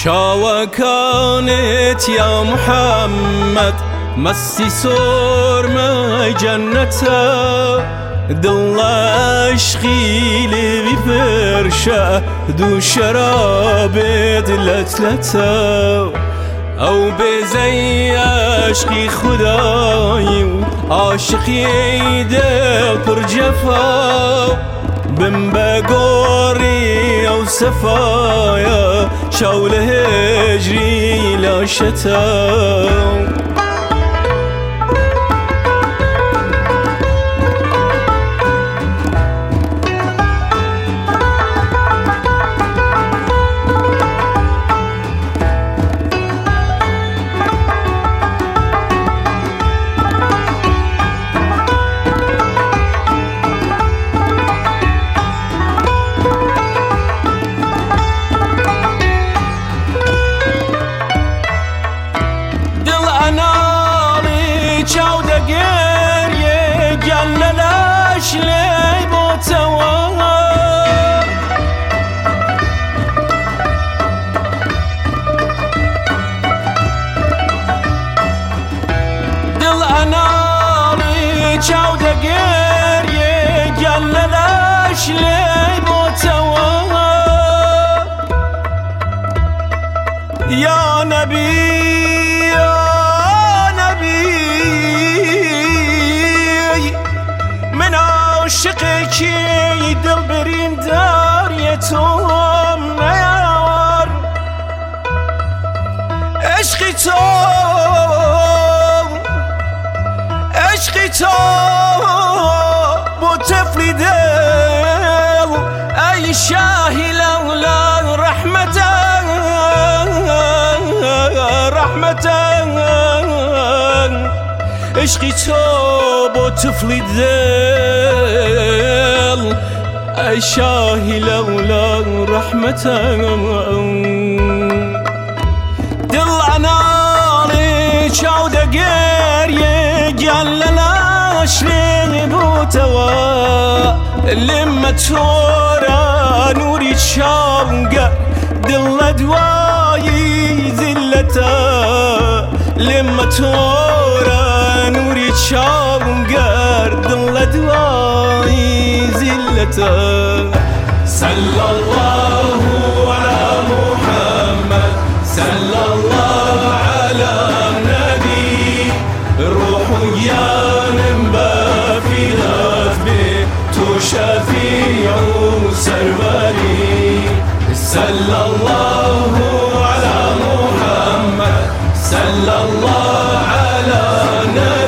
چاوەکانت یا محەممەد مەستی سۆرمەی جەننەتە دڵ عەشقی لێوی پرشە دوو شەرابێت لەتلەتە ئەو بێزەی عەشقی خودایی و عاشقی دڵ پڕ جەفا بم بە گۆڕی ئەو سەفایە شەو لە هێژری لاشەتە چاو دەگەریێ گیان لە لاش لێی بۆتەوە دڵ ئەناڵی چاو دەگەریێ گیان لە لاش لێی بۆتەوە یا نەبی عاشقێکی دڵبریم داریە تۆم نەیاوەڕ عشقی تۆ بۆ تەفلی دڵ ئەی شاهی لەولا ڕەحمەتە عشقی تۆ بۆ تفلی دڵ ئەی شاهی لەولا ڕەحمەتە دڵ ئەناڵێ چاو دەگەریێ گیان لە لاش لێ بۆتەوە لێمە تۆرە نووری چاوگە دڵ لە دوایی زیلەتە لێمە تۆرە نووری چاوگەر دڵ لە دوایی زیلەتە صلی الله على محمد صلی الله على نبی روح و گیانم بەفیدات بێ تۆ شەفیع و سەروەری صلی الله على محمد صلی الله على نبی